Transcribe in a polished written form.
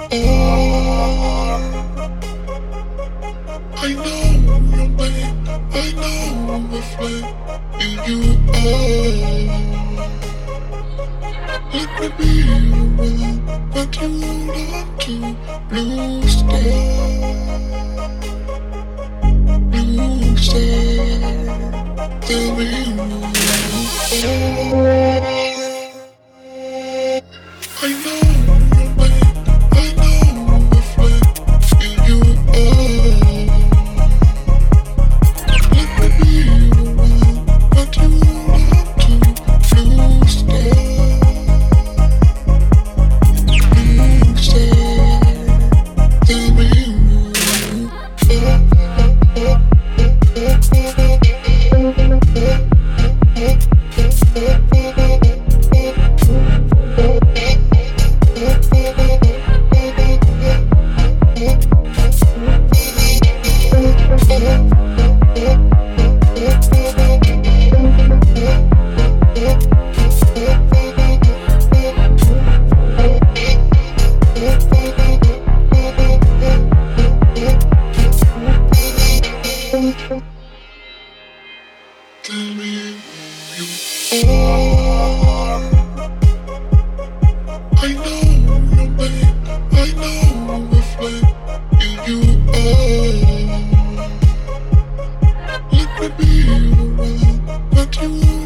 I know your name, I know the flame in you are. Let me be the one that you hold on to. Blue star, blue star. Tell me who you are. I know your name, I know the flame in you are. Let me be the one that you hold on to. Blue star, blue star. Tell me who you tell me who you are. I know your name, I know the flame in you are. Let me be the one that you